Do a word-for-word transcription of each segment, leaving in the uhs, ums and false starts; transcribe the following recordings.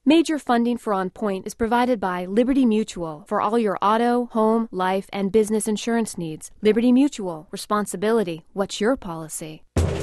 Major funding for On Point is provided by Liberty Mutual for all your auto, home, life, and business insurance needs. Liberty Mutual. Responsibility. What's your policy?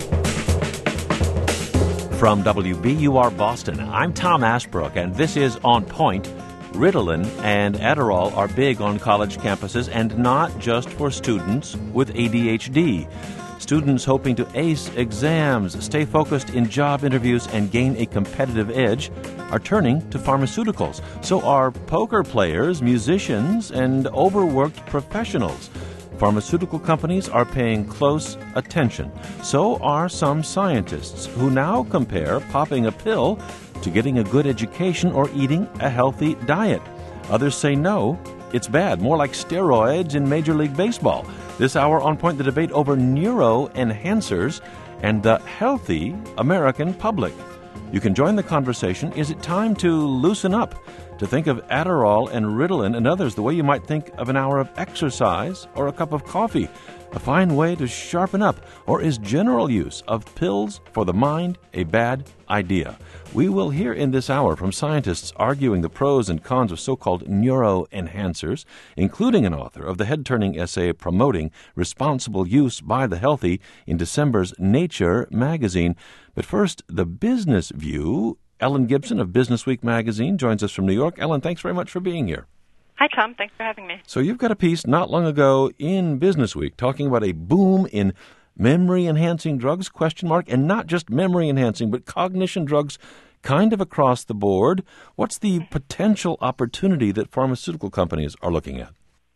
From W B U R Boston, I'm Tom Ashbrook, and this is On Point. Ritalin and Adderall are big on college campuses, and not just for students with A D H D. Students hoping to ace exams, stay focused in job interviews, and gain a competitive edge are turning to pharmaceuticals. So are poker players, musicians, and overworked professionals. Pharmaceutical companies are paying close attention. So are some scientists who now compare popping a pill to getting a good education or eating a healthy diet. Others say no, it's bad, more like steroids in Major League Baseball. This hour on Point, the debate over neuroenhancers and the healthy American public. You can join the conversation. Is it time to loosen up, to think of Adderall and Ritalin and others the way you might think of an hour of exercise or a cup of coffee? A fine way to sharpen up? Or is general use of pills for the mind a bad idea? We will hear in this hour from scientists arguing the pros and cons of so-called neuroenhancers, including an author of the head-turning essay promoting responsible use by the healthy in December's Nature magazine. But first, the business view. Ellen Gibson of Business Week magazine joins us from New York. Ellen, thanks very much for being here. Hi, Tom. Thanks for having me. So you've got a piece not long ago in Business Week talking about a boom in memory-enhancing drugs, question mark, and not just memory-enhancing, but cognition drugs kind of across the board. What's the potential opportunity that pharmaceutical companies are looking at?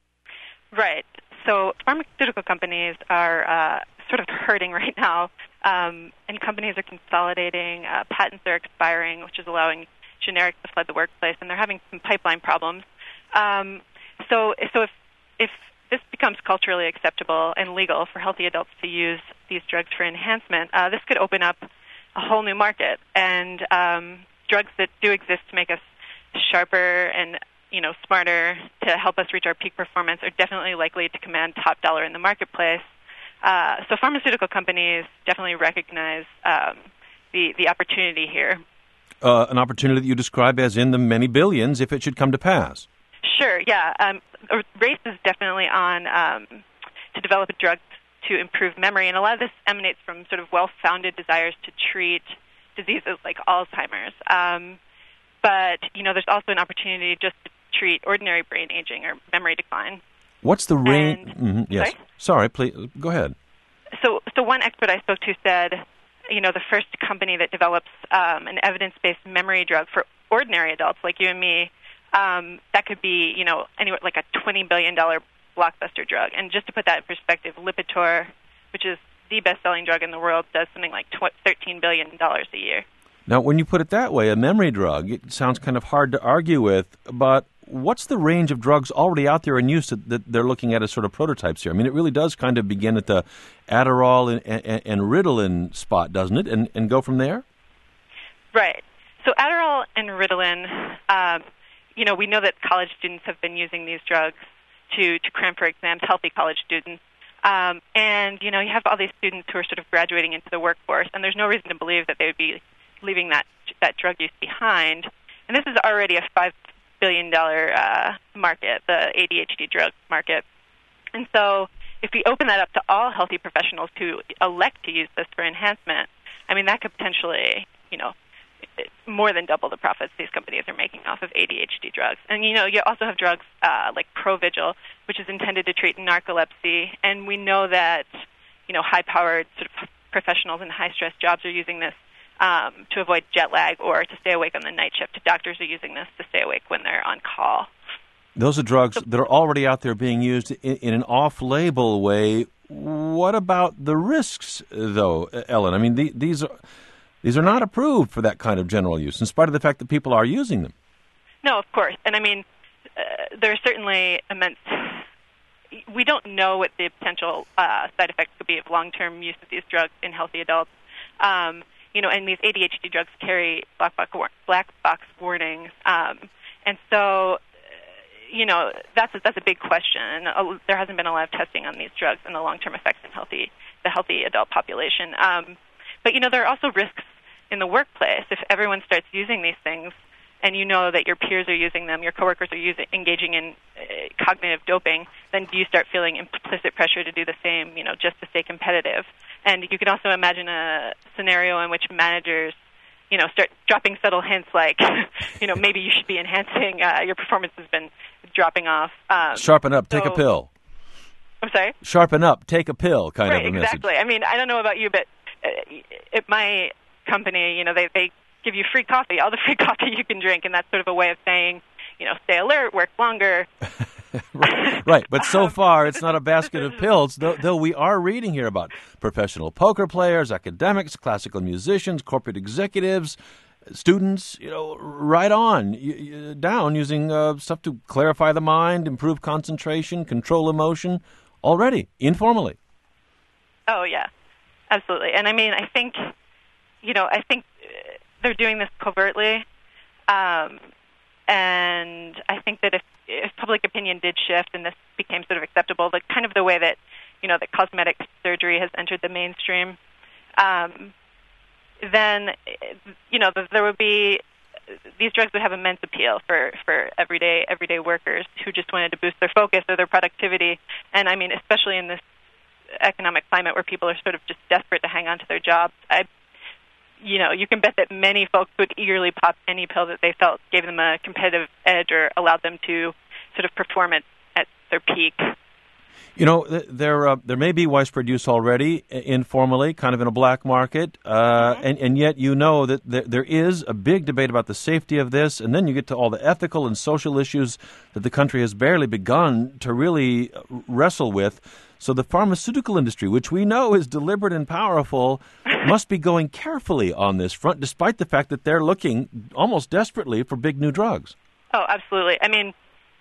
Right. So pharmaceutical companies are uh, sort of hurting right now, um, and companies are consolidating. Uh, patents are expiring, which is allowing generics to flood the workplace, and they're having some pipeline problems. Um, so, so if if this becomes culturally acceptable and legal for healthy adults to use these drugs for enhancement, uh, this could open up a whole new market. And um, drugs that do exist to make us sharper and you know smarter, to help us reach our peak performance, are definitely likely to command top dollar in the marketplace. Uh, so, pharmaceutical companies definitely recognize um, the the opportunity here. Uh, an opportunity that you describe as in the many billions if it should come to pass. Sure, yeah. Um, a race is definitely on um, to develop a drug to improve memory, and a lot of this emanates from sort of well-founded desires to treat diseases like Alzheimer's. Um, but, you know, there's also an opportunity just to treat ordinary brain aging or memory decline. What's the range? And, mm-hmm, yes. Sorry? Sorry, please, go ahead. So, so one expert I spoke to said, you know, the first company that develops um, an evidence-based memory drug for ordinary adults like you and me, Um, that could be, you know, anywhere like a twenty billion dollars blockbuster drug. And just to put that in perspective, Lipitor, which is the best-selling drug in the world, does something like thirteen billion dollars a year. Now, when you put it that way, a memory drug, it sounds kind of hard to argue with, but what's the range of drugs already out there in use that, that they're looking at as sort of prototypes here? I mean, it really does kind of begin at the Adderall and, and, and Ritalin spot, doesn't it, and, and go from there? Right. So Adderall and Ritalin... Um, You know, we know that college students have been using these drugs to, to cram for exams, healthy college students. Um, and, you know, you have all these students who are sort of graduating into the workforce, and there's no reason to believe that they would be leaving that that drug use behind. And this is already a five billion dollars uh, market, the A D H D drug market. And so if we open that up to all healthy professionals who elect to use this for enhancement, I mean, that could potentially, you know, more than double the profits these companies are making off of A D H D drugs. And, you know, you also have drugs uh, like Provigil, which is intended to treat narcolepsy. And we know that, you know, high-powered sort of professionals in high-stress jobs are using this um, to avoid jet lag or to stay awake on the night shift. Doctors are using this to stay awake when they're on call. Those are drugs that are already out there being used in, in an off-label way. What about the risks, though, Ellen? I mean, the, these are... These are not approved for that kind of general use, in spite of the fact that people are using them. No, of course. And I mean, uh, there are certainly immense... We don't know what the potential uh, side effects could be of long-term use of these drugs in healthy adults. Um, you know, and these A D H D drugs carry black box, war- black box warnings. Um, and so, you know, that's a, that's a big question. Uh, there hasn't been a lot of testing on these drugs and the long-term effects in healthy the healthy adult population. Um, but, you know, there are also risks in the workplace. If everyone starts using these things and you know that your peers are using them, your coworkers are using, engaging in uh, cognitive doping, then do you start feeling implicit pressure to do the same, you know, just to stay competitive? And you can also imagine a scenario in which managers, you know, start dropping subtle hints like, you know, maybe you should be enhancing, uh, your performance has been dropping off. Um, Sharpen up, so, take a pill. I'm sorry? Sharpen up, take a pill kind right, of a message. Exactly. I mean, I don't know about you, but uh, at my company, you know, they, they give you free coffee, all the free coffee you can drink, and that's sort of a way of saying, you know, stay alert, work longer. right, right, but so far it's not a basket of pills, though, though we are reading here about professional poker players, academics, classical musicians, corporate executives, students, you know, right on y- y- down using uh, stuff to clarify the mind, improve concentration, control emotion, already, informally. Oh, yeah, absolutely. And I mean, I think, you know, I think they're doing this covertly, um, and I think that if if public opinion did shift and this became sort of acceptable, the kind of the way that, you know, that cosmetic surgery has entered the mainstream, um, then, you know, there would be, these drugs would have immense appeal for, for everyday everyday workers who just wanted to boost their focus or their productivity. And I mean, especially in this economic climate where people are sort of just desperate to hang on to their jobs, I you know, you can bet that many folks would eagerly pop any pill that they felt gave them a competitive edge or allowed them to sort of perform at, at their peak. You know, there uh, there may be widespread use already, informally, kind of in a black market, uh, mm-hmm. and, and yet you know that there, there is a big debate about the safety of this, and then you get to all the ethical and social issues that the country has barely begun to really wrestle with. So the pharmaceutical industry, which we know is deliberate and powerful, must be going carefully on this front, despite the fact that they're looking almost desperately for big new drugs. Oh, absolutely. I mean,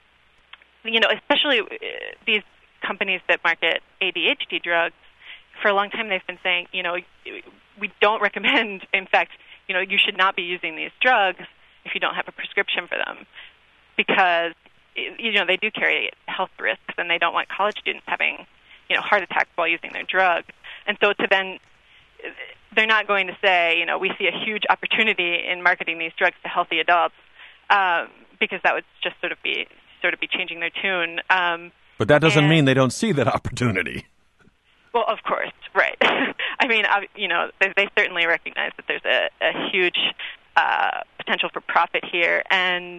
you know, especially uh, these companies that market A D H D drugs, for a long time they've been saying, you know, we don't recommend, in fact, you know, you should not be using these drugs if you don't have a prescription for them, because, you know, they do carry health risks, and they don't want college students having, you know, heart attacks while using their drugs. And so to then, they're not going to say, you know, we see a huge opportunity in marketing these drugs to healthy adults, um, because that would just sort of be sort of be changing their tune. Um, But that doesn't and, mean they don't see that opportunity. Well, of course, right. I mean, you know, they, they certainly recognize that there's a, a huge uh, potential for profit here. And,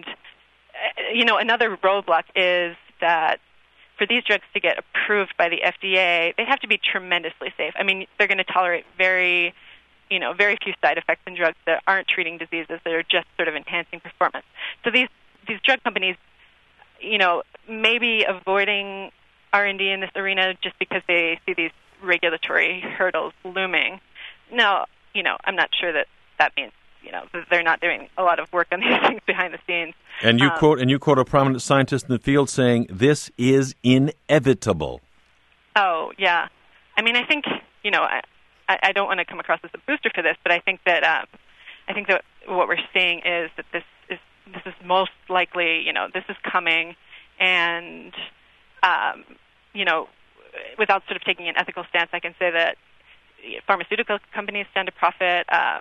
uh, you know, another roadblock is that for these drugs to get approved by the F D A, they have to be tremendously safe. I mean, they're going to tolerate very, you know, very few side effects in drugs that aren't treating diseases, that are just sort of enhancing performance. So these, these drug companies, you know, maybe avoiding R and D in this arena just because they see these regulatory hurdles looming. No, you know, I'm not sure that that means, you know, they're not doing a lot of work on these things behind the scenes. And you um, quote and you quote a prominent scientist in the field saying, "This is inevitable." Oh, yeah. I mean, I think, you know, I, I don't want to come across as a booster for this, but I think that um, I think that what we're seeing is that this is this is most likely, you know, this is coming, and um, you know, without sort of taking an ethical stance, I can say that pharmaceutical companies stand to profit. Um,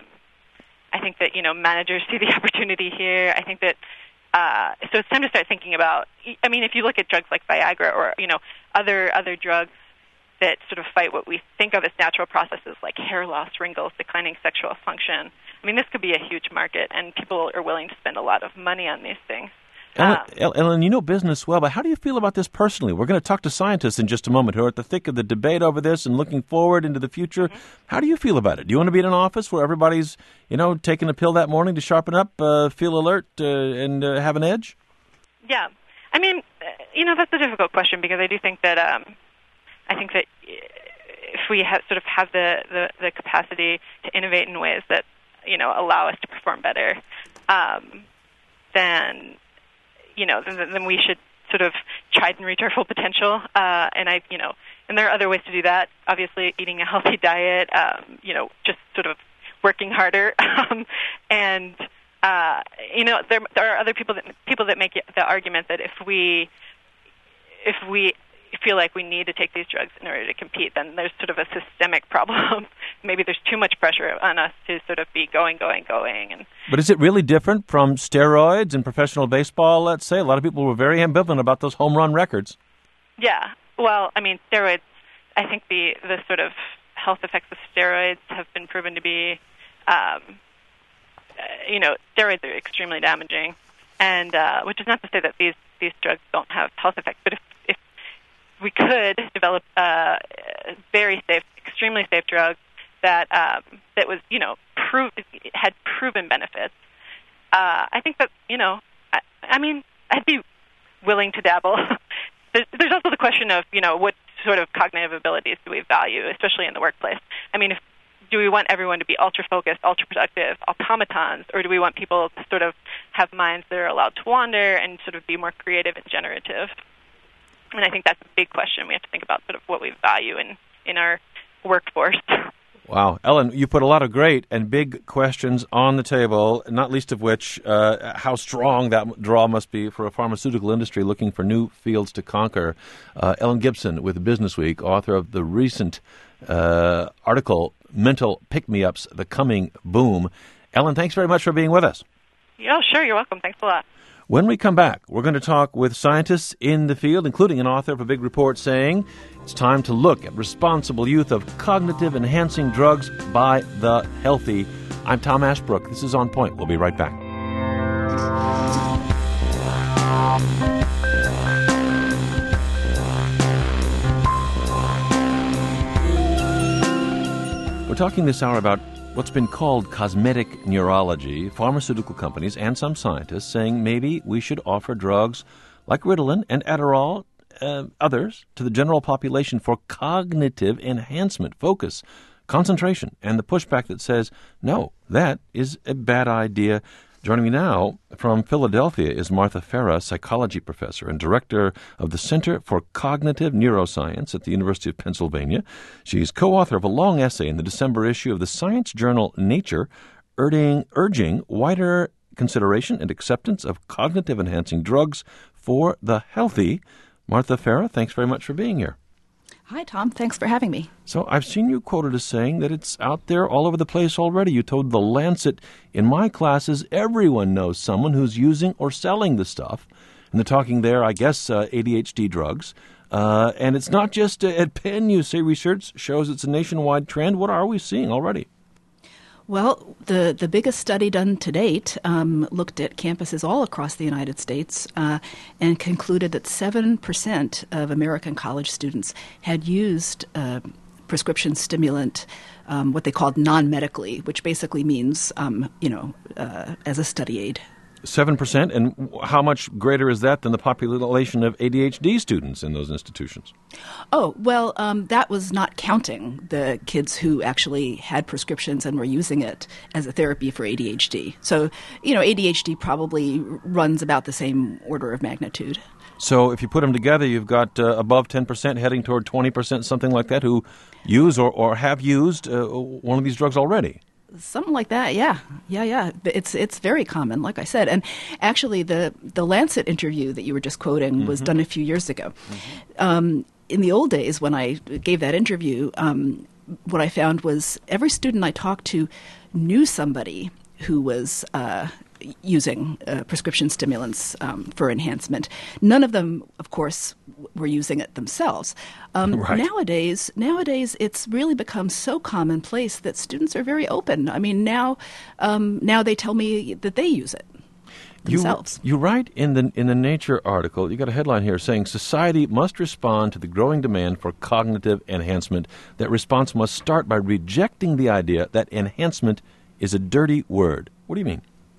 I think that, you know, managers see the opportunity here. I think that uh, so it's time to start thinking about. I mean, if you look at drugs like Viagra or, you know, other other drugs that sort of fight what we think of as natural processes like hair loss, wrinkles, declining sexual function. I mean, this could be a huge market, and people are willing to spend a lot of money on these things. Ellen, Um, Ellen, you know business well, but how do you feel about this personally? We're going to talk to scientists in just a moment who are at the thick of the debate over this and looking forward into the future. Mm-hmm. How do you feel about it? Do you want to be in an office where everybody's, you know, taking a pill that morning to sharpen up, uh, feel alert, uh, and uh, have an edge? Yeah. I mean, uh, you know, that's a difficult question, because I do think that um, I think that if we have, sort of have the, the, the capacity to innovate in ways that, you know, allow us to perform better, um, then, you know, then, then we should sort of try and reach our full potential. Uh, and I, you know, and there are other ways to do that. Obviously, eating a healthy diet, um, you know, just sort of working harder, um, and uh, you know, there there are other people that people that make the argument that if we if we if feel like we need to take these drugs in order to compete, then there's sort of a systemic problem. Maybe there's too much pressure on us to sort of be going, going, going. And But is it really different from steroids in professional baseball, let's say? A lot of people were very ambivalent about those home run records. Yeah. Well, I mean, steroids, I think the, the sort of health effects of steroids have been proven to be, um, uh, you know, steroids are extremely damaging. And uh, which is not to say that these, these drugs don't have health effects, but if, if we could develop a very safe, extremely safe drug that um, that was, you know, prove, had proven benefits, uh, I think that, you know, I, I mean, I'd be willing to dabble. there's, there's also the question of, you know, what sort of cognitive abilities do we value, especially in the workplace? I mean, if, do we want everyone to be ultra-focused, ultra-productive automatons, or do we want people to sort of have minds that are allowed to wander and sort of be more creative and generative? And I think that's a big question. We have to think about sort of what we value in, in our workforce. Wow. Ellen, you put a lot of great and big questions on the table, not least of which uh, how strong that draw must be for a pharmaceutical industry looking for new fields to conquer. Uh, Ellen Gibson with Business Week, author of the recent uh, article, Mental Pick-Me-Ups, The Coming Boom. Ellen, thanks very much for being with us. Yeah, sure. You're welcome. Thanks a lot. When we come back, we're going to talk with scientists in the field, including an author of a big report saying it's time to look at responsible use of cognitive-enhancing drugs by the healthy. I'm Tom Ashbrook. This is On Point. We'll be right back. We're talking this hour about what's been called cosmetic neurology, pharmaceutical companies and some scientists saying maybe we should offer drugs like Ritalin and Adderall, uh, others, to the general population for cognitive enhancement, focus, concentration, and the pushback that says, no, that is a bad idea. Joining me now from Philadelphia is Martha Farah, psychology professor and director of the Center for Cognitive Neuroscience at the University of Pennsylvania. She's co-author of a long essay in the December issue of the science journal Nature, urging, urging wider consideration and acceptance of cognitive-enhancing drugs for the healthy. Martha Farah, thanks very much for being here. Hi, Tom. Thanks for having me. So I've seen you quoted as saying that it's out there all over the place already. You told The Lancet, in my classes, everyone knows someone who's using or selling the stuff. And they're talking there, I guess, uh, A D H D drugs. Uh, and it's not just uh, at Penn, you say research shows it's a nationwide trend. What are we seeing already? Well, the, the biggest study done to date um, looked at campuses all across the United States uh, and concluded that seven percent of American college students had used uh, prescription stimulant, um, what they called non-medically, which basically means, um, you know, uh, as a study aid. seven percent? And how much greater is that than the population of A D H D students in those institutions? Oh, well, um, that was not counting the kids who actually had prescriptions and were using it as a therapy for A D H D. So, you know, A D H D probably runs about the same order of magnitude. So if you put them together, you've got uh, above ten percent heading toward twenty percent, something like that, who use or, or have used uh, one of these drugs already. Something like that, yeah, yeah, yeah. It's it's very common, like I said. And actually, the the Lancet interview that you were just quoting mm-hmm. was done a few years ago. Mm-hmm. Um, in the old days, when I gave that interview, um, what I found was every student I talked to knew somebody who was uh, using uh, prescription stimulants um, for enhancement. None of them, of course, were using it themselves. Um, right. Nowadays, nowadays, it's really become so commonplace that students are very open. I mean, now, um, now they tell me that they use it themselves. You, you write in the in the Nature article, you got a headline here saying society must respond to the growing demand for cognitive enhancement. That response must start by rejecting the idea that enhancement is a dirty word. What do you mean?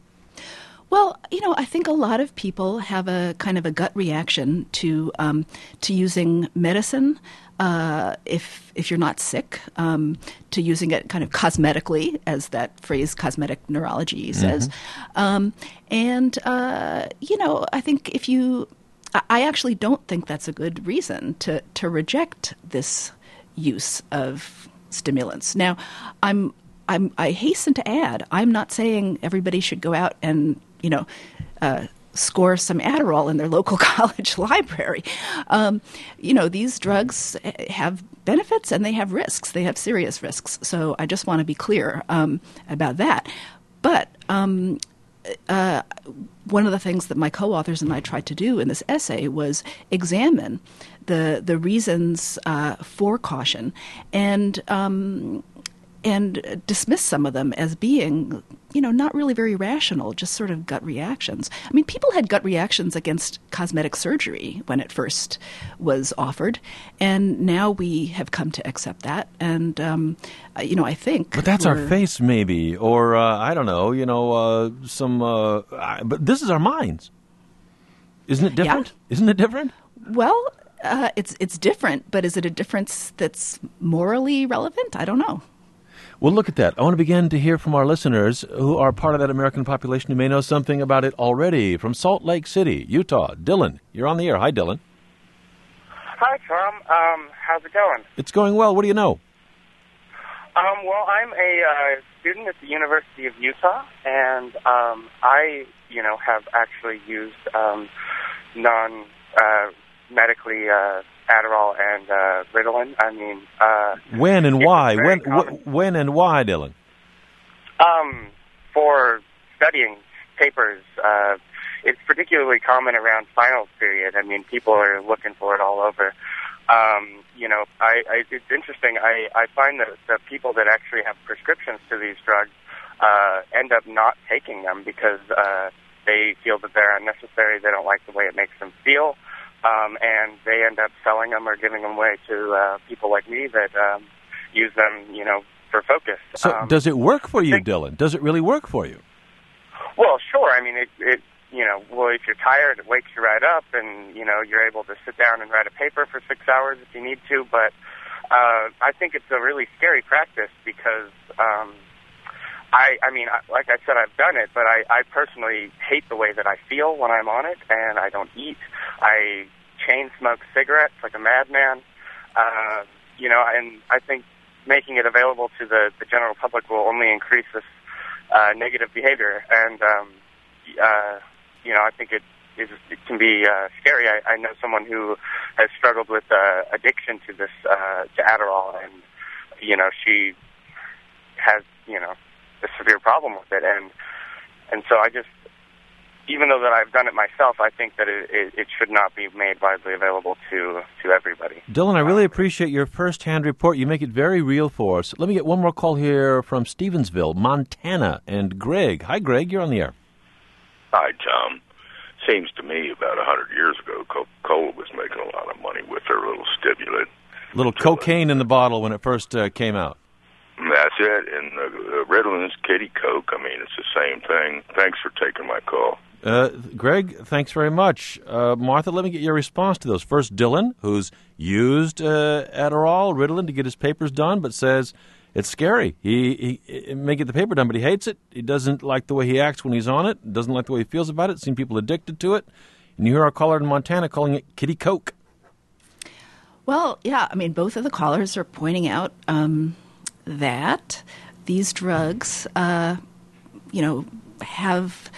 Well, you know, I think a lot of people have a kind of a gut reaction to um, to using medicine uh, if if you're not sick, um, to using it kind of cosmetically, as that phrase cosmetic neurology says. Mm-hmm. Um, and, uh, you know, I think if you – I actually don't think that's a good reason to, to reject this use of stimulants. Now, I'm – I'm, I hasten to add, I'm not saying everybody should go out and, you know, uh, score some Adderall in their local college library. Um, you know, these drugs have benefits and they have risks. They have serious risks. So I just want to be clear um, about that. But um, uh, one of the things that my co-authors and I tried to do in this essay was examine the the reasons uh, for caution and um, and dismiss some of them as being, you know, not really very rational, just sort of gut reactions. I mean, people had gut reactions against cosmetic surgery when it first was offered, and now we have come to accept that. And, um, you know, I think... But that's our face, maybe, or, uh, I don't know, you know, uh, some... Uh, I, but this is our minds. Isn't it different? Yeah. Isn't it different? Well, uh, it's it's different, but is it a difference that's morally relevant? I don't know. Well, look at that. I want to begin to hear from our listeners who are part of that American population who may know something about it already. From Salt Lake City, Utah, Dylan, you're on the air. Hi, Dylan. Hi, Tom. Um, how's it going? It's going well. What do you know? Um, well, I'm a uh, student at the University of Utah, and um, I, you know, have actually used um, non-medically uh, uh, Adderall and uh, Ritalin. I mean, uh, when and why? When, common. wh- when and why, Dylan? Um, for studying papers, uh, it's particularly common around finals period. I mean, people are looking for it all over. Um, you know, I, I, it's interesting. I, I find that the people that actually have prescriptions to these drugs uh, end up not taking them because uh, they feel that they're unnecessary. They don't like the way it makes them feel. Um, and they end up selling them or giving them away to uh, people like me that um, use them, you know, for focus. So um, does it work for you, think, Dylan? Does it really work for you? Well, sure. I mean, it, it, you know, well, if you're tired, it wakes you right up, and, you know, you're able to sit down and write a paper for six hours if you need to. But uh, I think it's a really scary practice because, um, I, I mean, like I said, I've done it, but I, I personally hate the way that I feel when I'm on it, and I don't eat. I chain smoke cigarettes like a madman, uh, you know, and I think making it available to the, the general public will only increase this uh, negative behavior. And, um, uh, you know, I think it, is, it can be uh, scary. I, I know someone who has struggled with uh, addiction to this, uh, to Adderall, and, you know, she has, you know, a severe problem with it. And, and so I just, even though that I've done it myself, I think that it, it, it should not be made widely available to, to everybody. Dylan, I really appreciate your first-hand report. You make it very real for us. Let me get one more call here from Stevensville, Montana, and Greg. Hi, Greg. You're on the air. Hi, Tom. Seems to me about a hundred years ago, Coca-Cola was making a lot of money with their little stimulant. Little cocaine in the bottle when it first uh, came out. That's it. And uh, Ritalin's Kitty Coke. I mean, it's the same thing. Thanks for taking my call. Uh, Greg, thanks very much. Uh, Martha, let me get your response to those. First, Dylan, who's used uh, Adderall, Ritalin to get his papers done, but says it's scary. He, he, he may get the paper done, but he hates it. He doesn't like the way he acts when he's on it. Doesn't like the way he feels about it. Seen people addicted to it. And you hear our caller in Montana calling it Kitty Coke. Well, yeah, I mean, both of the callers are pointing out um, that these drugs, uh, you know, have...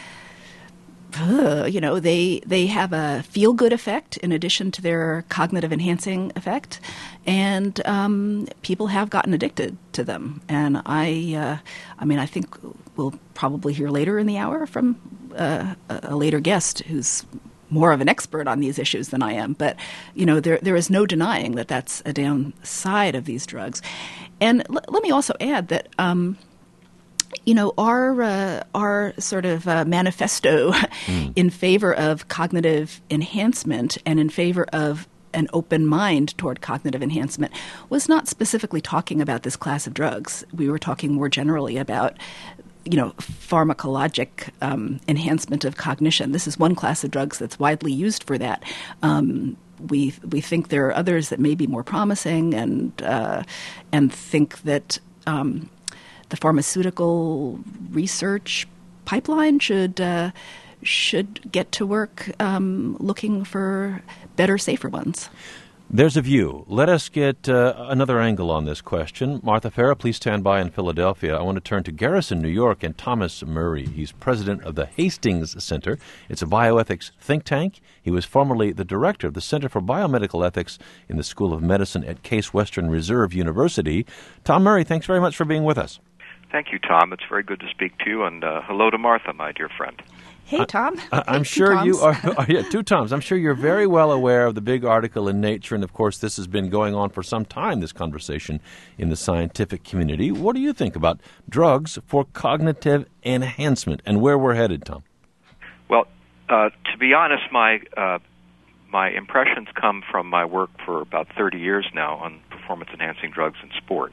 Uh, you know, they they have a feel-good effect in addition to their cognitive enhancing effect, and um, people have gotten addicted to them. And I, uh, I mean, I think we'll probably hear later in the hour from uh, a later guest who's more of an expert on these issues than I am. But you know, there there is no denying that that's a downside of these drugs. And l- let me also add that. Um, You know, our uh, our sort of uh, manifesto mm. in favor of cognitive enhancement and in favor of an open mind toward cognitive enhancement was not specifically talking about this class of drugs. We were talking more generally about, you know, pharmacologic um, enhancement of cognition. This is one class of drugs that's widely used for that. Um, we we think there are others that may be more promising, and uh, and think that. Um, The pharmaceutical research pipeline should uh, should get to work um, looking for better, safer ones. There's a view. Let us get uh, another angle on this question. Martha Farah, please stand by in Philadelphia. I want to turn to Garrison, New York, and Thomas Murray. He's president of the Hastings Center. It's a bioethics think tank. He was formerly the director of the Center for Biomedical Ethics in the School of Medicine at Case Western Reserve University. Tom Murray, thanks very much for being with us. Thank you, Tom. It's very good to speak to you, and uh, hello to Martha, my dear friend. Hey, Tom. I, I'm hey, sure you are, are. Yeah, two Toms. I'm sure you're very well aware of the big article in Nature, and of course, this has been going on for some time. This conversation in the scientific community. What do you think about drugs for cognitive enhancement, and where we're headed, Tom? Well, uh, to be honest, my uh, my impressions come from my work for about thirty years now on performance-enhancing drugs in sport.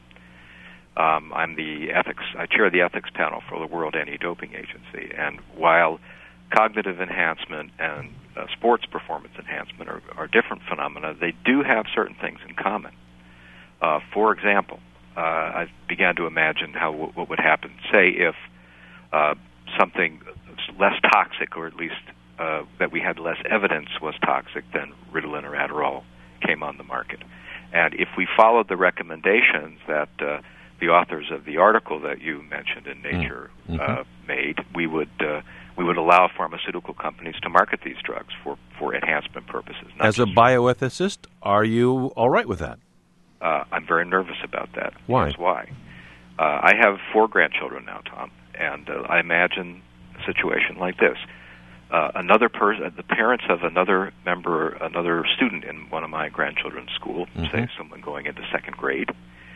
Um, I'm the ethics. I chair the ethics panel for the World Anti-Doping Agency, and while cognitive enhancement and uh, sports performance enhancement are, are different phenomena, they do have certain things in common. Uh, for example, uh, I began to imagine how what would happen, say, if uh, something less toxic, or at least uh, that we had less evidence was toxic than Ritalin or Adderall, came on the market. And if we followed the recommendations that uh, the authors of the article that you mentioned in Nature mm-hmm. uh, made, we would uh, we would allow pharmaceutical companies to market these drugs for, for enhancement purposes. As a bioethicist, are you all right with that? Uh, I'm very nervous about that. Why? Here's why. Uh, I have four grandchildren now, Tom, and uh, I imagine a situation like this. Uh, another person, the parents of another member, another student in one of my grandchildren's school, mm-hmm. say someone going into second grade,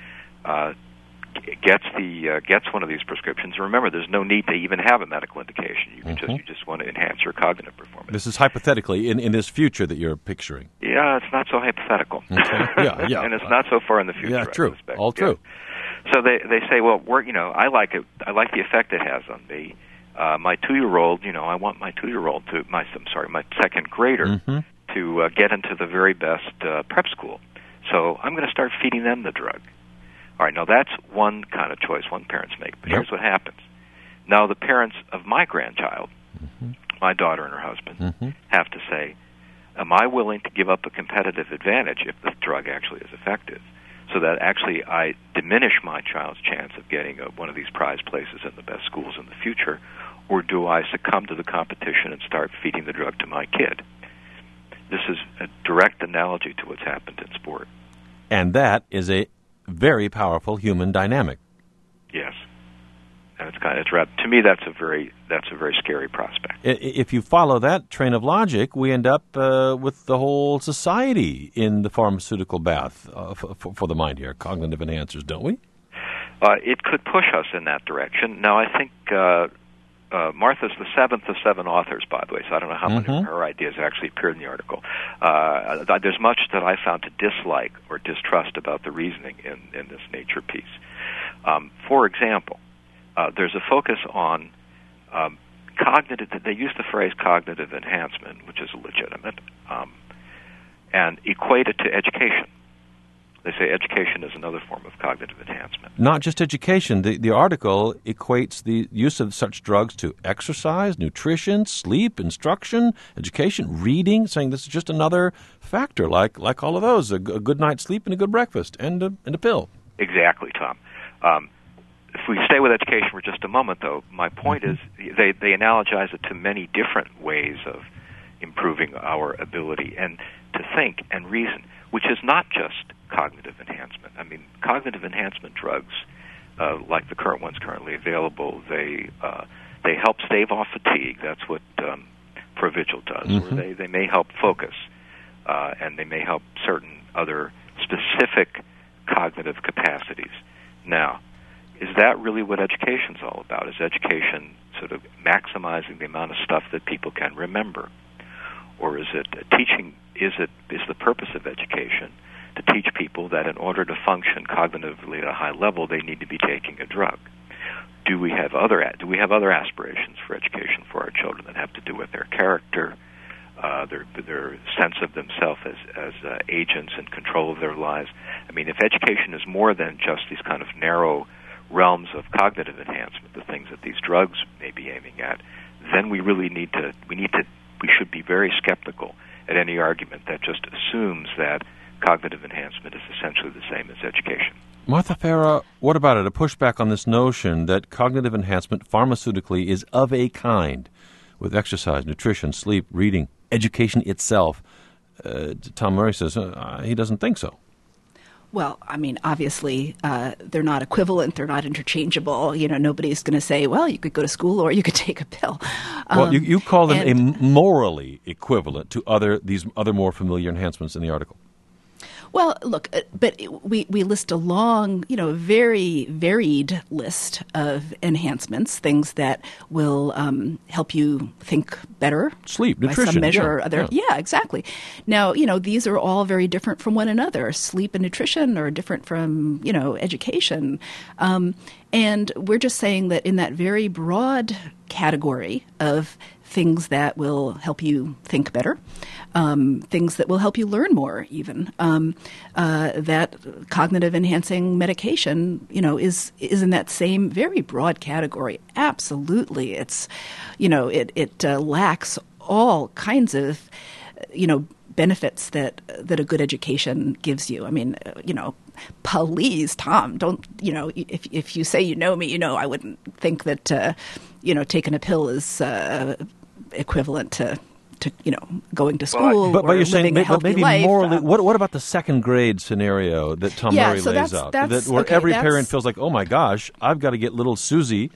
uh, gets the uh, gets one of these prescriptions. And remember, there's no need to even have a medical indication. You can mm-hmm. just you just want to enhance your cognitive performance. This is hypothetically in, in this future that you're picturing. Yeah, it's not so hypothetical. Okay. Yeah, yeah, and it's not so far in the future. Yeah, true. I suspect. All true. Yeah. So they they say, well, we're you know, I like it. I like the effect it has on me. Uh, my two-year-old, you know, I want my two-year-old to my I'm sorry, my second grader mm-hmm. to uh, get into the very best uh, prep school. So I'm going to start feeding them the drug. All right, now that's one kind of choice one parents make. But yep. here's what happens. Now the parents of my grandchild, mm-hmm. my daughter and her husband, mm-hmm. have to say, am I willing to give up a competitive advantage if the drug actually is effective, so that actually I diminish my child's chance of getting a, one of these prize places in the best schools in the future, or do I succumb to the competition and start feeding the drug to my kid? This is a direct analogy to what's happened in sport. And that is a very powerful human dynamic. Yes, and it's kind of it's rather, to me that's a very that's a very scary prospect. If you follow that train of logic, we end up uh, with the whole society in the pharmaceutical bath uh, for, for the mind here, cognitive enhancers, don't we? Uh, it could push us in that direction. Now, I think uh, uh, Martha's the seventh of seven authors, by the way, so I don't know how mm-hmm. many of her ideas actually appeared in the article. Uh, there's much that I found to dislike or distrust about the reasoning in, in this Nature piece. Um, for example, uh, there's a focus on um, cognitive, they use the phrase cognitive enhancement, which is legitimate, um, and equate it to education. They say education is another form of cognitive enhancement. Not just education. The, the article equates the use of such drugs to exercise, nutrition, sleep, instruction, education, reading, saying this is just another factor, like like all of those, a, a good night's sleep and a good breakfast and a, and a pill. Exactly, Tom. Um, if we stay with education for just a moment, though, my point mm-hmm. is they, they analogize it to many different ways of improving our ability and to think and reason, which is not just cognitive enhancement. I mean, cognitive enhancement drugs, uh, like the current ones currently available, they uh, they help stave off fatigue. That's what um, Provigil does. Mm-hmm. Or they, they may help focus, uh, and they may help certain other specific cognitive capacities. Now, is that really what education's all about? Is education sort of maximizing the amount of stuff that people can remember? Or is it uh, teaching, is it is the purpose of education to teach people that in order to function cognitively at a high level, they need to be taking a drug? Do we have other do we have other aspirations for education for our children that have to do with their character, uh, their their sense of themselves as as uh, agents in control of their lives? I mean, if education is more than just these kind of narrow realms of cognitive enhancement, the things that these drugs may be aiming at, then we really need to we need to we should be very skeptical at any argument that just assumes that cognitive enhancement is essentially the same as education. Martha Farah, what about it? A pushback on this notion that cognitive enhancement pharmaceutically is of a kind with exercise, nutrition, sleep, reading, education itself. Uh, Tom Murray says uh, he doesn't think so. Well, I mean, obviously, uh, they're not equivalent. They're not interchangeable. You know, nobody's going to say, well, you could go to school or you could take a pill. Um, well, you, you call them and, a morally equivalent to other these other more familiar enhancements in the article. Well, look, uh, but we, we list a long, you know, very varied list of enhancements, things that will um, help you think better. Sleep, by nutrition. some measure yeah, or other. Yeah. yeah, exactly. Now, you know, these are all very different from one another. Sleep and nutrition are different from, you know, education. Um, and we're just saying that in that very broad category of things that will help you think better, um, things that will help you learn more even, um, uh, that cognitive enhancing medication, you know, is is in that same very broad category. Absolutely. It's, you know, it, it uh, lacks all kinds of, you know, benefits that that a good education gives you. I mean, uh, you know, please, Tom, don't, you know, if if you say you know me, you know, I wouldn't think that, uh, you know, taking a pill is uh, equivalent to, to, you know, going to school but, but or you're saying living a maybe, healthy maybe life. morally, Um, what, what about the second grade scenario that Tom Yeah, Murray so lays that's- out? that's- that where okay, every that's- parent feels like, oh my gosh, I've got to get little Susie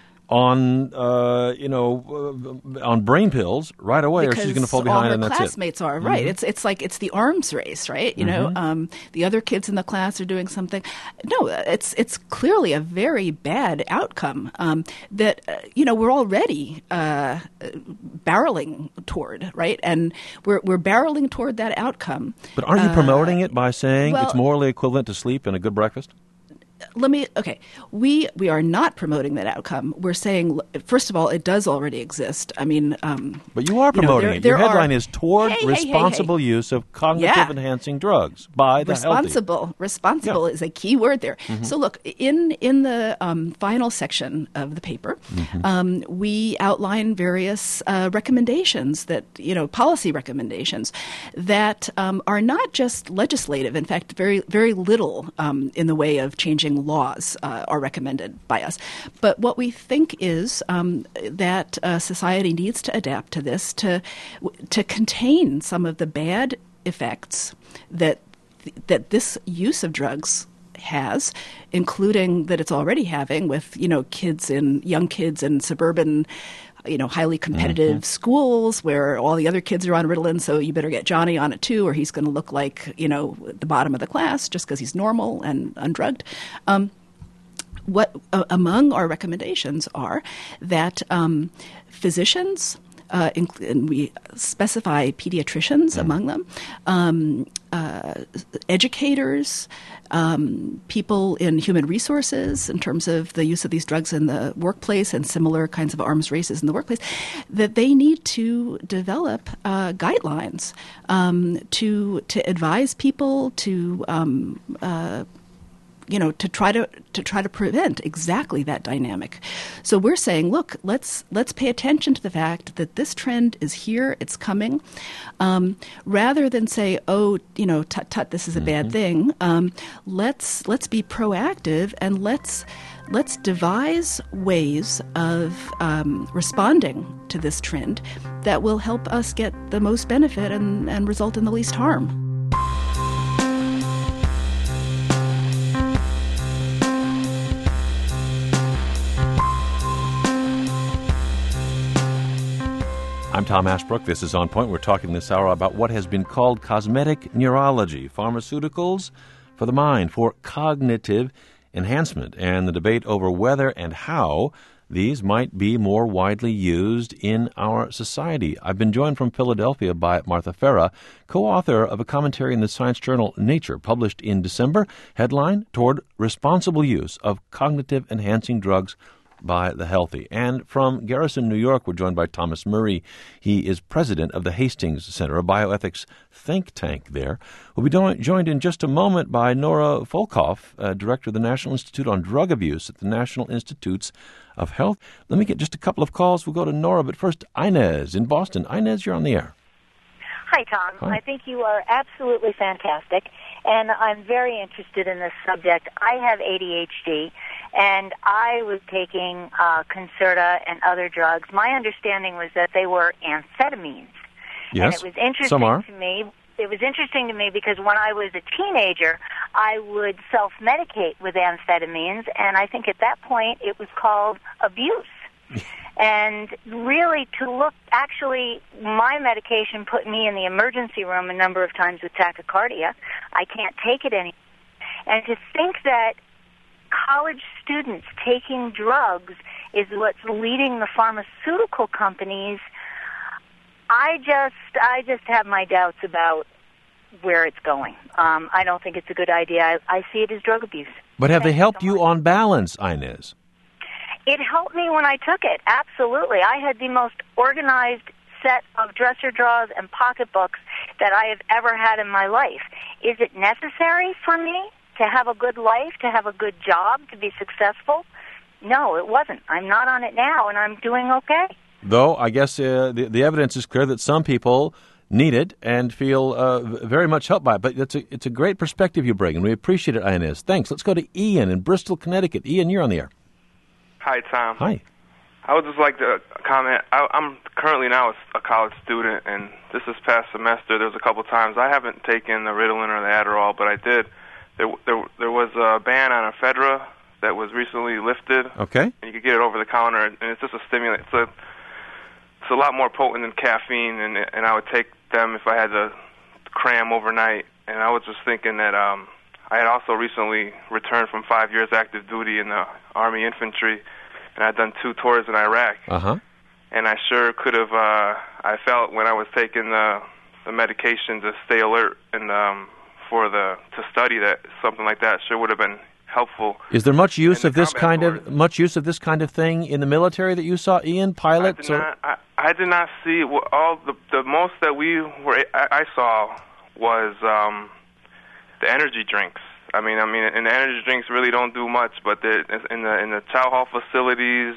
on, uh, you know, uh, on brain pills right away, or she's going to fall behind, all her and that's classmates it. are right. Mm-hmm. It's it's like it's the arms race, right? You know, um, the other kids in the class are doing something. No, it's it's clearly a very bad outcome um, that uh, you know we're already uh, barreling toward, right? And we're we're barreling toward that outcome. But aren't you Uh, promoting it by saying well- it's morally equivalent to sleep and a good breakfast? Let me, okay, we we are not promoting that outcome. We're saying, first of all, it does already exist. I mean, um, But you are you know, promoting there- it. there Your headline are- is toward Hey, hey, hey, hey. responsible use of cognitive Yeah. enhancing drugs by the responsible. healthy. Responsible Yeah. is a key word there. So look, in in the um, final section of the paper, um, we outline various uh, recommendations that, you know, policy recommendations that um, are not just legislative. In fact, very very little um, in the way of changing laws uh, are recommended by us. But what we think is um, that uh, society needs to adapt to this to to contain some of the bad effects that that this use of drugs has, including that it's already having with, you know, kids in young kids in suburban, you know, highly competitive Mm-hmm. schools where all the other kids are on Ritalin, so you better get Johnny on it too, or he's going to look like, you know, the bottom of the class just because he's normal and undrugged. Um, what uh, among our recommendations are that um, physicians, uh, inc- and we specify pediatricians among them, um, uh, educators, um, people in human resources in terms of the use of these drugs in the workplace and similar kinds of arms races in the workplace, that they need to develop uh, guidelines um, to to advise people to um, uh, you know, to try to to try to prevent exactly that dynamic. So we're saying, look, let's let's pay attention to the fact that this trend is here, it's coming, um, rather than say, oh, you know, tut tut, this is a bad thing. Um, let's let's be proactive and let's let's devise ways of um, responding to this trend that will help us get the most benefit and, and result in the least harm. I'm Tom Ashbrook. This is On Point. We're talking this hour about what has been called cosmetic neurology, pharmaceuticals for the mind, for cognitive enhancement, and the debate over whether and how these might be more widely used in our society. I've been joined from Philadelphia by Martha Farah, co-author of a commentary in the science journal Nature, published in December, headline, Toward Responsible Use of Cognitive Enhancing Drugs by the Healthy. And from Garrison, New York, we're joined by Thomas Murray. He is president of the Hastings Center, a bioethics think tank there. We'll be do- joined in just a moment by Nora Folkoff, uh, director of the National Institute on Drug Abuse at the National Institutes of Health. Let me get just a couple of calls. We'll go to Nora, but first, Inez in Boston. Inez, you're on the air. Hi, Tom. Hi. I think you are absolutely fantastic. and I'm very interested in this subject. I have A D H D, and I was taking uh, Concerta and other drugs. My understanding was that they were amphetamines. Yes, and it was interesting some are. to me. It was interesting to me because when I was a teenager, I would self-medicate with amphetamines, and I think at that point it was called abuse. And really to look, actually, my medication put me in the emergency room a number of times with tachycardia. I can't take it anymore. And to think that college students taking drugs is what's leading the pharmaceutical companies, I just, I just have my doubts about where it's going. Um, I don't think it's a good idea. I, I see it as drug abuse. But have Thank they helped so you much. on balance, Inez? It helped me when I took it, absolutely. I had the most organized set of dresser drawers and pocketbooks that I have ever had in my life. Is it necessary for me to have a good life, to have a good job, to be successful? No, it wasn't. I'm not on it now, and I'm doing okay. Though, I guess uh, the, the evidence is clear that some people need it and feel uh, very much helped by it. But it's a, it's a great perspective you bring, and we appreciate it, Inez. Thanks. Let's go to Ian in Bristol, Connecticut. Ian, you're on the air. Hi, Tom. Hi. I would just like to comment. I, I'm currently now a college student, and this is past semester. There's a couple times I haven't taken the Ritalin or the Adderall, but I did. There, there, there was a ban on ephedra that was recently lifted. Okay. And you could get it over the counter, and it's just a stimulant. It's a, it's a lot more potent than caffeine, and and I would take them if I had to cram overnight. And I was just thinking that um, I had also recently returned from five years active duty in the Army Infantry, and I'd done two tours in Iraq. Uh-huh. And I sure could have, uh, I felt when I was taking the, the medication to stay alert and um, for the, to study that something like that sure would have been helpful. Is there much use in of the this combat kind of, force. much use of this kind of thing in the military that you saw, Ian? Pilots? I did or not, I, I did not see, well, all the, the most that we were, I, I saw was um, the energy drinks. I mean, I mean, and the energy drinks really don't do much, but in the in the chow hall facilities,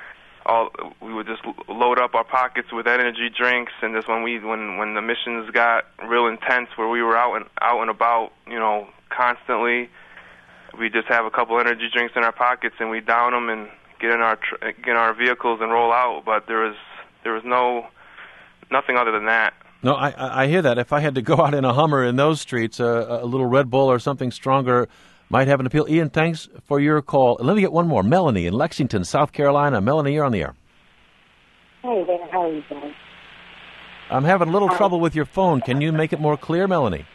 all we would just load up our pockets with energy drinks, and just when we when when the missions got real intense, where we were out and out and about, you know, constantly, we just have a couple energy drinks in our pockets, and we down them and get in our tr- get in our vehicles and roll out. But there was there was no nothing other than that. No, I, I hear that. If I had to go out in a Hummer in those streets, uh, a little Red Bull or something stronger might have an appeal. Ian, thanks for your call. Let me get one more. Melanie in Lexington, South Carolina. Melanie, you're on the air. Hey there, how are you doing? I'm having a little trouble with your phone. Can you make it more clear, Melanie?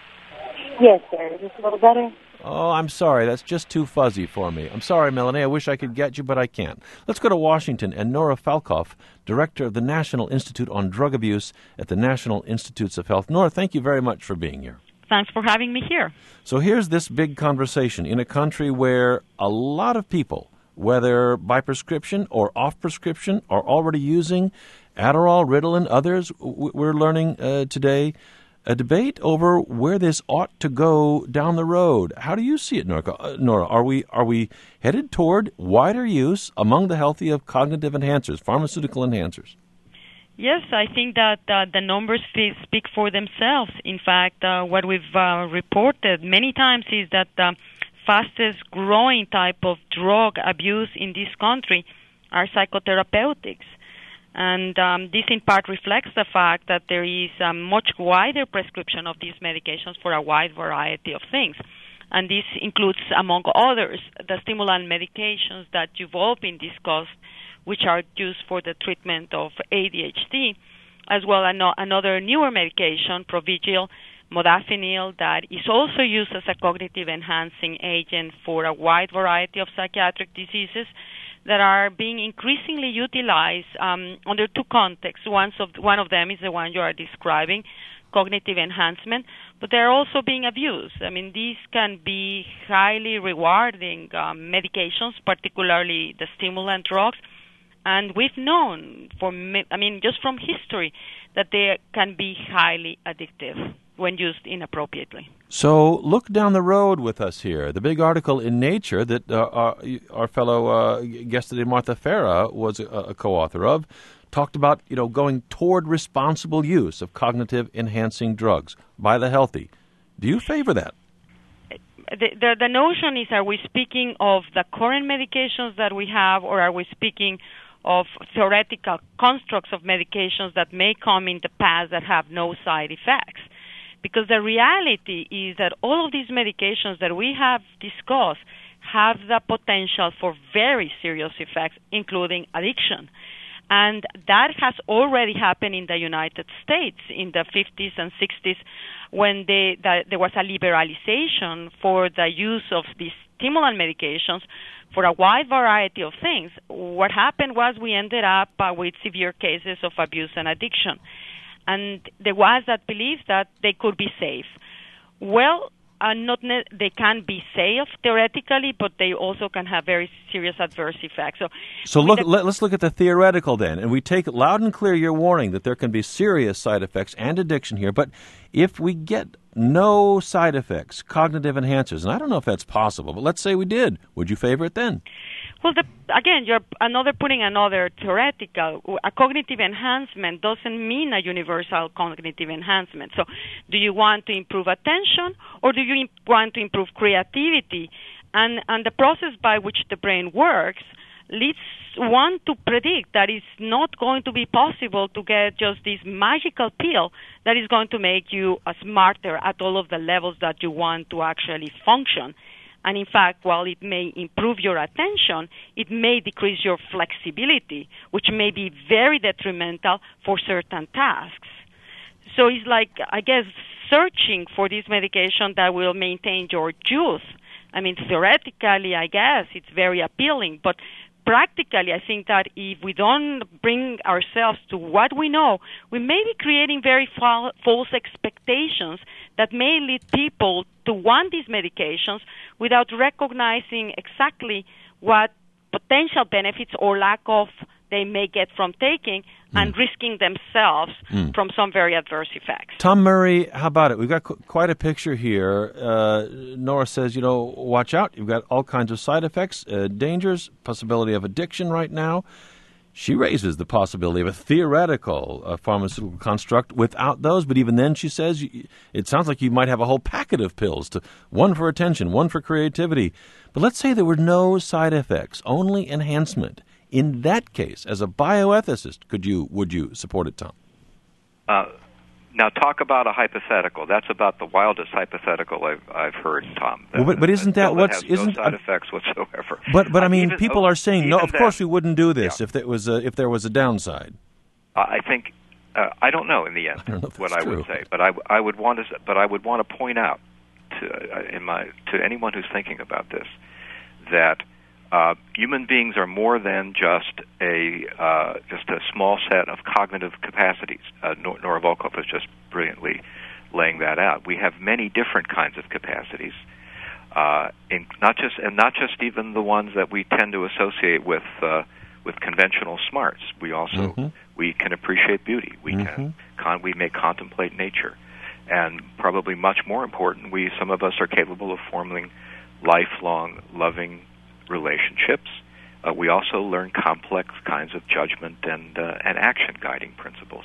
Yes, sir. Is this a little better? Oh, I'm sorry. That's just too fuzzy for me. I'm sorry, Melanie. I wish I could get you, but I can't. Let's go to Washington and Nora Falkoff, Director of the National Institute on Drug Abuse at the National Institutes of Health. Nora, thank you very much for being here. Thanks for having me here. So here's this big conversation in a country where a lot of people, whether by prescription or off prescription, are already using Adderall, Ritalin, others. We're learning uh, today a debate over where this ought to go down the road. How do you see it, Nora? Uh, Nora, are we are we headed toward wider use among the healthy of cognitive enhancers, pharmaceutical enhancers? Yes, I think that uh, the numbers speak for themselves. In fact, uh, what we've uh, reported many times is that the fastest growing type of drug abuse in this country are psychotherapeutics. And um, this in part reflects the fact that there is a much wider prescription of these medications for a wide variety of things. And this includes, among others, the stimulant medications that you've all been discussed, which are used for the treatment of A D H D, as well as another newer medication, Provigil, modafinil, that is also used as a cognitive enhancing agent for a wide variety of psychiatric diseases that are being increasingly utilized um, under two contexts. One of, one of them is the one you are describing, cognitive enhancement, but they're also being abused. I mean, these can be highly rewarding um, medications, particularly the stimulant drugs, and we've known, for I mean, just from history, that they can be highly addictive when used inappropriately. So look down the road with us here. The big article in Nature that uh, our, our fellow uh, guest today, Martha Farah, was a, a co-author of, talked about, you know, going toward responsible use of cognitive enhancing drugs by the healthy. Do you favor that? the, the the notion is: are we speaking of the current medications that we have, or are we speaking of theoretical constructs of medications that may come in the past that have no side effects? Because the reality is that all of these medications that we have discussed have the potential for very serious effects, including addiction. And that has already happened in the United States in the fifties and sixties when they, the, there was a liberalization for the use of these stimulant medications for a wide variety of things. What happened was we ended up uh, with severe cases of abuse and addiction. And there was that belief that they could be safe. Well, Uh, not ne- they can be safe theoretically, but they also can have very serious adverse effects. So, so look, the- let, let's look at the theoretical then, and we take loud and clear your warning that there can be serious side effects and addiction here. But if we get no side effects, cognitive enhancers, and I don't know if that's possible, but let's say we did, would you favor it then? Well, the, again, you're another putting another theoretical. A cognitive enhancement doesn't mean a universal cognitive enhancement. So, do you want to improve attention, or do you imp- want to improve creativity? And and the process by which the brain works leads one to predict that it's not going to be possible to get just this magical pill that is going to make you a smarter at all of the levels that you want to actually function. And in fact, while it may improve your attention, it may decrease your flexibility, which may be very detrimental for certain tasks. So it's like, I guess, searching for this medication that will maintain your youth. I mean, theoretically, I guess it's very appealing, but practically, I think that if we don't bring ourselves to what we know, we may be creating very fa- false expectations that may lead people to want these medications without recognizing exactly what potential benefits or lack of they may get from taking mm. and risking themselves mm. from some very adverse effects. Tom Murray, how about it? We've got qu- quite a picture here. Uh, Nora says, you know, watch out. You've got all kinds of side effects, uh, dangers, possibility of addiction right now. She raises the possibility of a theoretical uh, pharmaceutical construct without those, but even then, she says, it sounds like you might have a whole packet of pills, to one for attention, one for creativity. But let's say there were no side effects, only enhancement. In that case, as a bioethicist, could you would you support it, Tom? Uh, now, talk about a hypothetical. That's about the wildest hypothetical I've, I've heard, Tom. Well, but, but isn't that what's has isn't no side effects whatsoever? But but I mean, even, people oh, are saying no. Of then, course, we wouldn't do this yeah. if there was a, if there was a downside. Uh, I think uh, I don't know in the end I what I would say, but I, I would want to but I would want to point out to uh, in my to anyone who's thinking about this that. Uh, human beings are more than just a uh, just a small set of cognitive capacities. Uh, Nora Volkow is just brilliantly laying that out. We have many different kinds of capacities, uh, in not just and not just even the ones that we tend to associate with uh, with conventional smarts. We also mm-hmm. we can appreciate beauty. We mm-hmm. can con- we may contemplate nature, and probably much more important, we some of us are capable of forming lifelong, loving relationships. Uh, we also learn complex kinds of judgment and uh, and action guiding principles.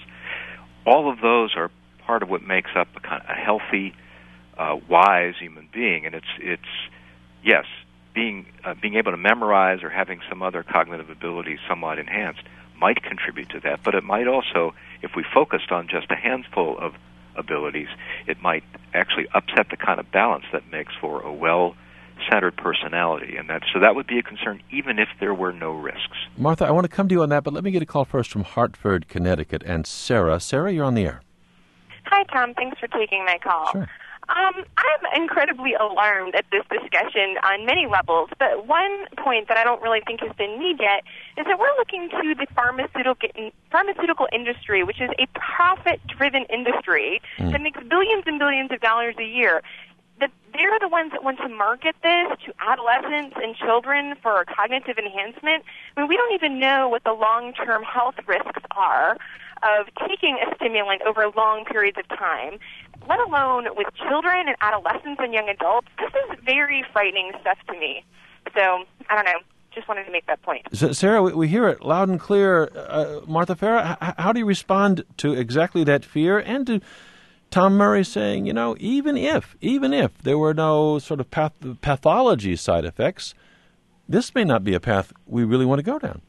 All of those are part of what makes up a, kind of a healthy, uh, wise human being. And it's it's yes, being uh, being able to memorize or having some other cognitive ability somewhat enhanced might contribute to that. But it might also, if we focused on just a handful of abilities, it might actually upset the kind of balance that makes for a well centered personality, and that so that would be a concern even if there were no risks. Martha, I want to come to you on that, but let me get a call first from Hartford, Connecticut, and Sarah. Sarah, you're on the air. Hi, Tom. Thanks for taking my call. Sure. Um, I'm incredibly alarmed at this discussion on many levels, but one point that I don't really think has been made yet is that we're looking to the pharmaceutical pharmaceutical industry, which is a profit-driven industry mm. that makes billions and billions of dollars a year. That they're the ones that want to market this to adolescents and children for cognitive enhancement. I mean, we don't even know what the long-term health risks are of taking a stimulant over long periods of time, let alone with children and adolescents and young adults. This is very frightening stuff to me. So, I don't know. Just wanted to make that point. So, Sarah, we, we hear it loud and clear. Uh, Martha Farah, h- how do you respond to exactly that fear and to Tom Murray saying, you know, even if, even if there were no sort of path, pathology side effects, this may not be a path we really want to go down.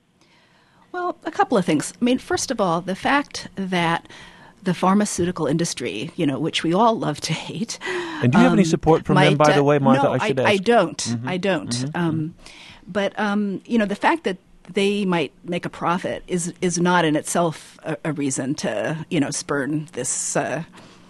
Well, a couple of things. I mean, first of all, the fact that the pharmaceutical industry, you know, which we all love to hate. And do you have um, any support from might, them, by the way, Martha? No, I should I, ask. I don't. Mm-hmm. I don't. Mm-hmm. Um, but, um, you know, the fact that they might make a profit is is not in itself a, a reason to, you know, spurn this uh,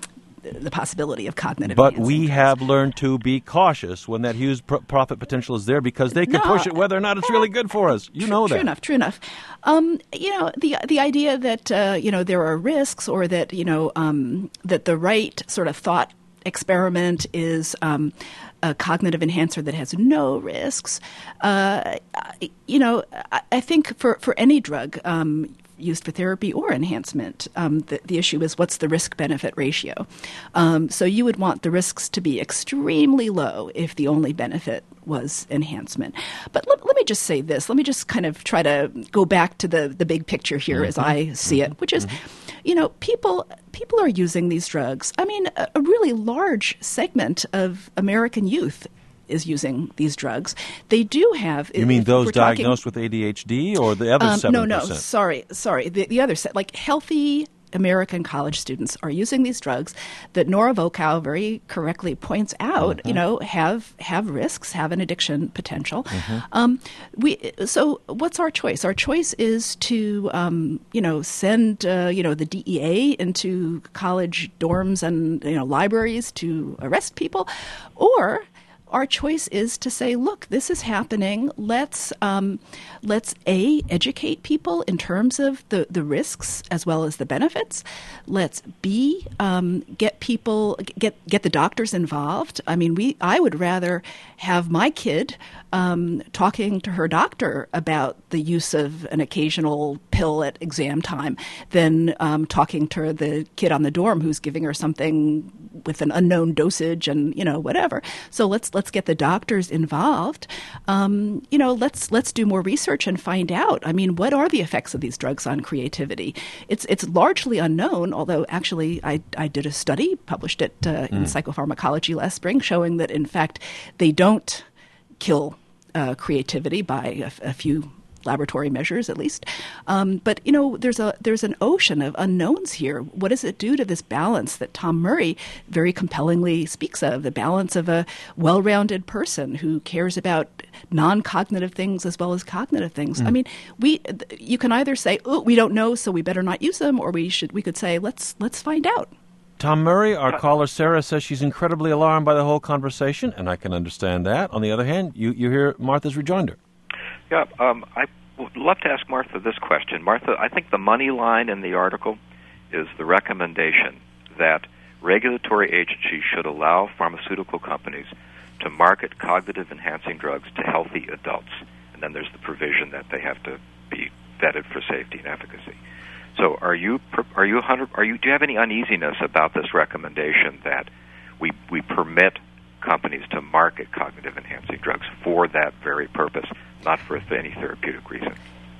the possibility of cognitive But enhancing we drugs. have learned to be cautious when that huge pro- profit potential is there, because they can No, push it whether or not it's really good for us. You true, know that. True enough, true enough. Um, you know, the the idea that, uh, you know, there are risks, or that, you know, um, that the right sort of thought experiment is um, a cognitive enhancer that has no risks. Uh, you know, I, I think for, for any drug um, used for therapy or enhancement, um, the, the issue is what's the risk-benefit ratio. Um, so you would want the risks to be extremely low if the only benefit was enhancement. But let, let me just say this. Let me just kind of try to go back to the, the big picture here mm-hmm. as I see mm-hmm. it, which is, mm-hmm. you know, people people are using these drugs. I mean, a, a really large segment of American youth is using these drugs. They do have... You mean those diagnosed talking, with A D H D or the other um, seven no, percent? No, sorry, sorry. The, the other set, like healthy American college students are using these drugs that Nora Vokow very correctly points out, mm-hmm. you know, have have risks, have an addiction potential. Mm-hmm. Um, we so what's our choice? Our choice is to, um, you know, send, uh, you know, the D E A into college dorms and, you know, libraries to arrest people, or our choice is to say, look, this is happening. Let's um, let's A, educate people in terms of the, the risks as well as the benefits. Let's B, um, get people get get the doctors involved. I mean, we I would rather have my kid um, talking to her doctor about the use of an occasional pill at exam time than um, talking to the kid on the dorm who's giving her something with an unknown dosage and, you know, whatever. So let's let's get the doctors involved. Um, you know, let's let's do more research and find out. I mean, what are the effects of these drugs on creativity? It's it's largely unknown, although actually I, I did a study, published it uh, in mm. Psychopharmacology last spring, showing that, in fact, they don't kill uh, creativity by a, a few laboratory measures, at least. Um, but, you know, there's a there's an ocean of unknowns here. What does it do to this balance that Tom Murray very compellingly speaks of, the balance of a well-rounded person who cares about non-cognitive things as well as cognitive things? Mm. I mean, we you can either say, oh, we don't know, so we better not use them, or we should we could say, let's let's find out. Tom Murray, our caller Sarah says she's incredibly alarmed by the whole conversation, and I can understand that. On the other hand, you, you hear Martha's rejoinder. Yeah, um, I would love to ask Martha this question. Martha, I think the money line in the article is the recommendation that regulatory agencies should allow pharmaceutical companies to market cognitive-enhancing drugs to healthy adults. And then there's the provision that they have to be vetted for safety and efficacy. So are you are you one hundred are you do you have any uneasiness about this recommendation that we we permit companies to market cognitive-enhancing drugs for that very purpose, not for any therapeutic reason?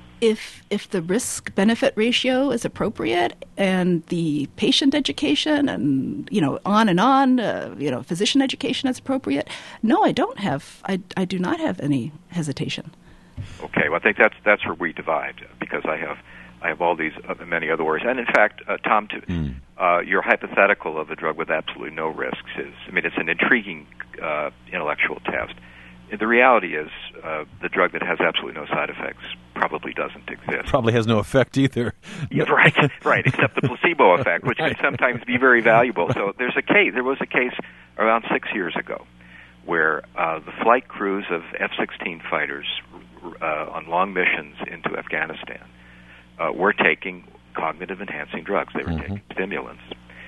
If if the risk-benefit ratio is appropriate and the patient education and, you know, on and on, uh, you know, physician education is appropriate, no, I don't have, I, I do not have any hesitation. Okay, well, I think that's that's where we divide, because I have I have all these other, many other worries. And in fact, uh, Tom, to, mm. uh, your hypothetical of a drug with absolutely no risks is, I mean, it's an intriguing uh, intellectual test. The reality is uh, the drug that has absolutely no side effects probably doesn't exist. Probably has no effect either. Yeah, right, right, except the placebo effect, which right. can sometimes be very valuable. So there's a case, there was a case around six years ago where uh, the flight crews of F sixteen fighters uh, on long missions into Afghanistan uh, were taking cognitive-enhancing drugs. They were mm-hmm. taking stimulants.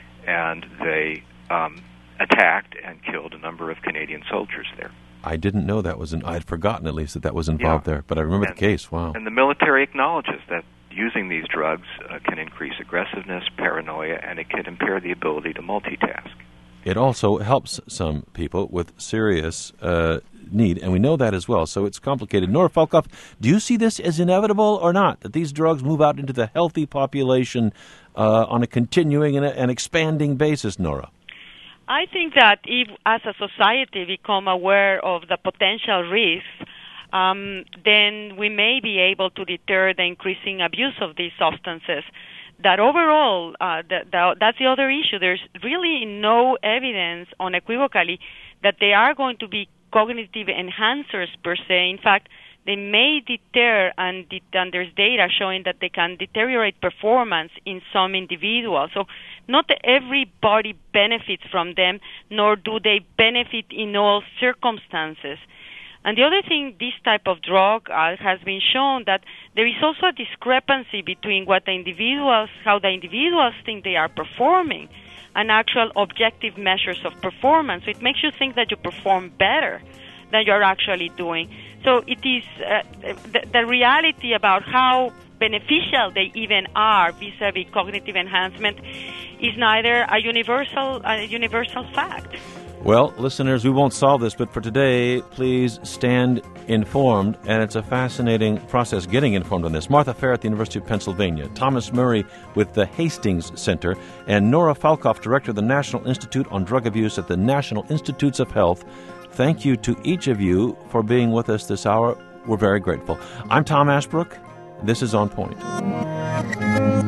And they um, attacked and killed a number of Canadian soldiers there. I didn't know that was, in, I'd forgotten at least that that was involved yeah. there, but I remember and, the case, wow. And the military acknowledges that using these drugs uh, can increase aggressiveness, paranoia, and it can impair the ability to multitask. it also helps some people with serious uh, need, and we know that as well, so it's complicated. Nora Falkoff, do you see this as inevitable or not, that these drugs move out into the healthy population uh, on a continuing and, a, and expanding basis, Nora? I think that if, as a society, become aware of the potential risks, um, then we may be able to deter the increasing abuse of these substances. That overall, uh, the, the, that's the other issue. There's really no evidence unequivocally that they are going to be cognitive enhancers per se. In fact, they may deter, and, det- and there's data showing that they can deteriorate performance in some individuals. So not everybody benefits from them, nor do they benefit in all circumstances. And the other thing, this type of drug uh, has been shown that there is also a discrepancy between what the individuals, how the individuals think they are performing, and actual objective measures of performance. So it makes you think that you perform better than you're actually doing. So it is uh, the, the reality about how beneficial they even are vis-a-vis cognitive enhancement is neither a universal a universal fact. Well, listeners, we won't solve this, but for today, please stand informed, and it's a fascinating process getting informed on this. Martha Fair at the University of Pennsylvania, Thomas Murray with the Hastings Center, and Nora Falkoff, Director of the National Institute on Drug Abuse at the National Institutes of Health. Thank you to each of you for being with us this hour. We're very grateful. I'm Tom Ashbrook. This is On Point.